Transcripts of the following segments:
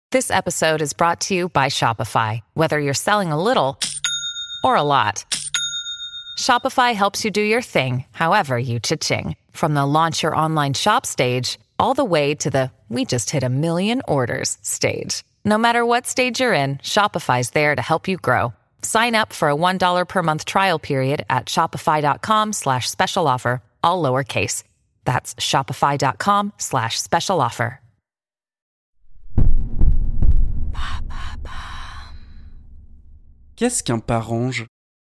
This episode is brought to you by Shopify. Whether you're selling a little or a lot, Shopify helps you do your thing, however you cha-ching. From the launch your online shop stage, all the way to the we just hit 1 million orders stage. No matter what stage you're in, Shopify's there to help you grow. Sign up for a $1 per month trial period at shopify.com/special offer, all lowercase. That's shopify.com/special offer. Qu'est-ce qu'un parange ?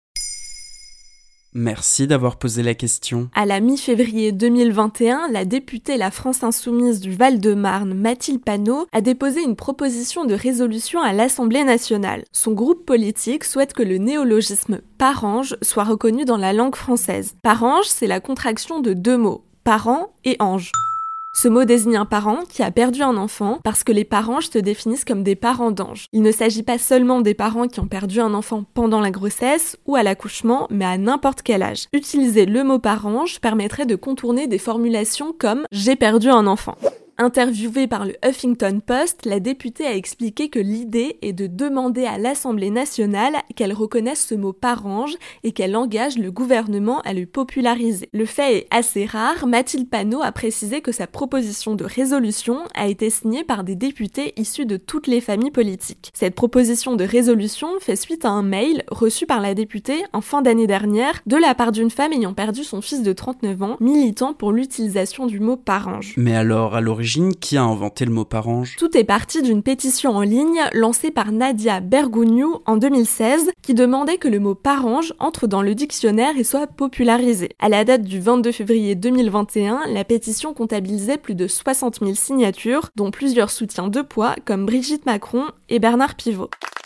Merci d'avoir posé la question. À la mi-février 2021, la députée La France Insoumise du Val-de-Marne, Mathilde Panot, a déposé une proposition de résolution à l'Assemblée nationale. Son groupe politique souhaite que le néologisme « parange » soit reconnu dans la langue française. Parange, c'est la contraction de 2 mots, parent et ange. Ce mot désigne un parent qui a perdu un enfant parce que les paranges se définissent comme des parents d'anges. Il ne s'agit pas seulement des parents qui ont perdu un enfant pendant la grossesse ou à l'accouchement, mais à n'importe quel âge. Utiliser le mot parange permettrait de contourner des formulations comme « j'ai perdu un enfant ». Interviewée par le Huffington Post, la députée a expliqué que l'idée est de demander à l'Assemblée nationale qu'elle reconnaisse ce mot parange et qu'elle engage le gouvernement à le populariser. Le fait est assez rare, Mathilde Panot a précisé que sa proposition de résolution a été signée par des députés issus de toutes les familles politiques. Cette proposition de résolution fait suite à un mail reçu par la députée en fin d'année dernière de la part d'une femme ayant perdu son fils de 39 ans, militant pour l'utilisation du mot parange. Mais alors, à l'origine, qui a inventé le mot parange ? Tout est parti d'une pétition en ligne lancée par Nadia Bergouniou en 2016 qui demandait que le mot parange entre dans le dictionnaire et soit popularisé. À la date du 22 février 2021, la pétition comptabilisait plus de 60 000 signatures, dont plusieurs soutiens de poids comme Brigitte Macron et Bernard Pivot.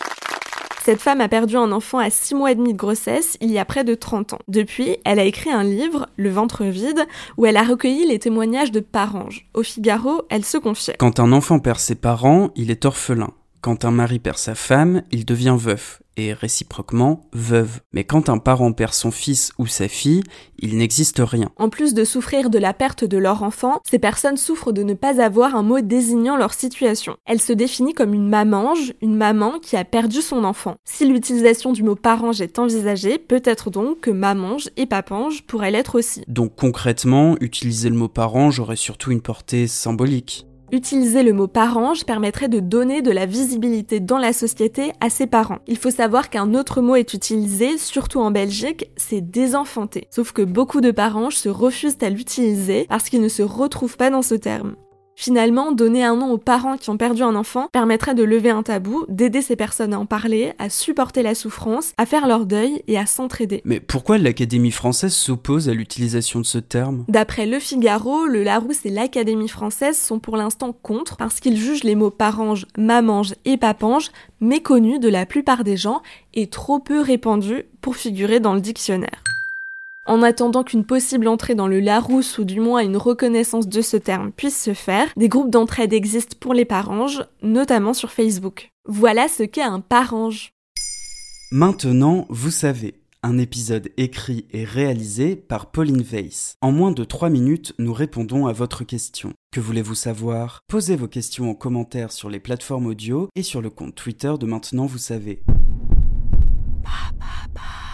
Cette femme a perdu un enfant à 6 mois et demi de grossesse il y a près de 30 ans. Depuis, elle a écrit un livre, Le ventre vide, où elle a recueilli les témoignages de paranges. Au Figaro, elle se confiait. Quand un enfant perd ses parents, il est orphelin. Quand un mari perd sa femme, il devient veuf, et réciproquement, veuve. Mais quand un parent perd son fils ou sa fille, il n'existe rien. En plus de souffrir de la perte de leur enfant, ces personnes souffrent de ne pas avoir un mot désignant leur situation. Elle se définit comme une mamange, une maman qui a perdu son enfant. Si l'utilisation du mot parange est envisagée, peut-être donc que mamange et papange pourraient l'être aussi. Donc concrètement, utiliser le mot parange aurait surtout une portée symbolique. Utiliser le mot parange permettrait de donner de la visibilité dans la société à ses parents. Il faut savoir qu'un autre mot est utilisé, surtout en Belgique, c'est désenfanter. Sauf que beaucoup de paranges se refusent à l'utiliser parce qu'ils ne se retrouvent pas dans ce terme. Finalement, donner un nom aux parents qui ont perdu un enfant permettrait de lever un tabou, d'aider ces personnes à en parler, à supporter la souffrance, à faire leur deuil et à s'entraider. Mais pourquoi l'Académie française s'oppose à l'utilisation de ce terme ? D'après Le Figaro, le Larousse et l'Académie française sont pour l'instant contre parce qu'ils jugent les mots parange, mamange et papange méconnus de la plupart des gens et trop peu répandus pour figurer dans le dictionnaire. En attendant qu'une possible entrée dans le Larousse ou du moins une reconnaissance de ce terme puisse se faire, des groupes d'entraide existent pour les paranges, notamment sur Facebook. Voilà ce qu'est un parange. Maintenant, vous savez, un épisode écrit et réalisé par Pauline Weiss. En moins de 3 minutes, nous répondons à votre question. Que voulez-vous savoir ? Posez vos questions en commentaire sur les plateformes audio et sur le compte Twitter de Maintenant, vous savez.